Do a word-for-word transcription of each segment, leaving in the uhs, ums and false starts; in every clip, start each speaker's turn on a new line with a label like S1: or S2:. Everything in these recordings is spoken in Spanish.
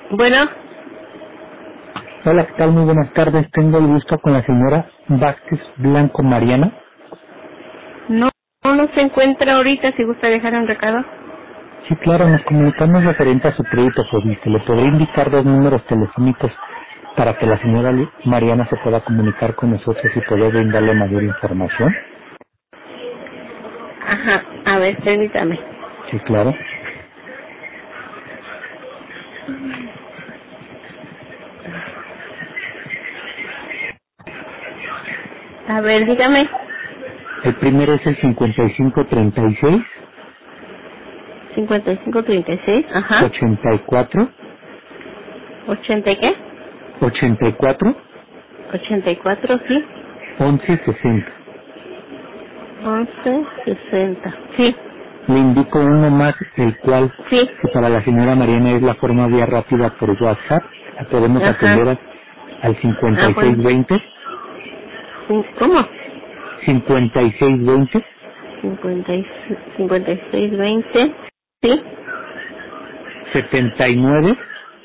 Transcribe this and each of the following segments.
S1: Bueno,
S2: Hola, ¿qué tal? Muy buenas tardes. Tengo el gusto con la señora Vázquez Blanco Mariana.
S1: no, no se encuentra ahorita, si gusta dejar un recado.
S2: Sí, claro, nos comunicamos referente a su crédito Fobiste. ¿Le podría indicar dos números telefónicos para que la señora Mariana se pueda comunicar con nosotros y poder brindarle mayor información?
S1: Ajá, a ver, permítame.
S2: Sí, claro.
S1: A ver, dígame.
S2: El primero es el cincuenta y cinco treinta y seis,
S1: cincuenta y cinco treinta y seis, ajá.
S2: ochenta y cuatro,
S1: ochenta y qué?
S2: ochenta y cuatro,
S1: ochenta y cuatro, sí.
S2: once sesenta.
S1: once sesenta, sí.
S2: Le indico uno más, el cual,
S1: Sí.
S2: si para la señora Mariana es la forma vía rápida por WhatsApp, la podemos atender
S1: Ajá.
S2: al cincuenta
S1: Ah,
S2: y seis
S1: bueno.
S2: veinte,
S1: ¿Cómo?
S2: cincuenta y seis veinte,
S1: cincuenta y cincuenta y seis veinte, sí.
S2: setenta y nueve,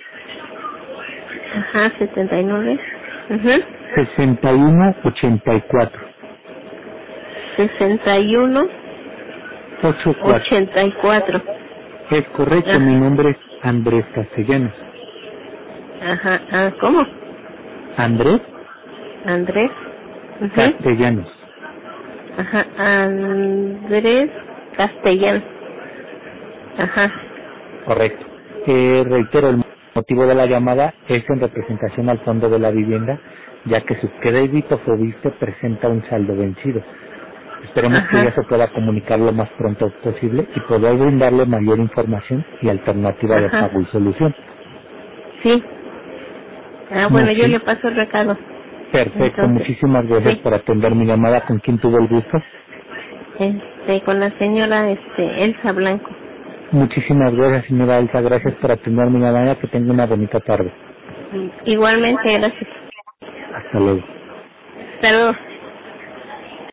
S1: Ajá, setenta y nueve. Ajá.
S2: sesenta y uno ochenta y cuatro,
S1: sesenta y uno
S2: ochenta y cuatro.
S1: ochenta y cuatro.
S2: Es correcto,
S1: Ajá.
S2: mi nombre es Andrés Castellanos.
S1: Ajá, ah, ¿cómo?
S2: Andrés
S1: Andrés. Ajá.
S2: Castellanos.
S1: Ajá, Andrés Castellán. Ajá.
S2: Correcto. Eh, reitero, el motivo de la llamada es en representación al fondo de la vivienda, ya que su crédito Fobiste presenta un saldo vencido. Esperemos que ella
S1: Ajá.
S2: se pueda comunicar lo más pronto posible y poder brindarle mayor información y alternativa de
S1: Ajá.
S2: pago y solución.
S1: Sí. Ah, bueno, yo
S2: Muchi-
S1: le paso el recado.
S2: Perfecto,
S1: Entonces,
S2: muchísimas gracias
S1: sí.
S2: por atender mi llamada. ¿Con quién tuvo el gusto?
S1: Este, con la señora, este, Elsa Blanco.
S2: Muchísimas gracias, señora Elsa. Gracias por atender mi llamada. Que tenga una bonita tarde.
S1: Igualmente, gracias.
S2: Hasta luego.
S1: Hasta luego.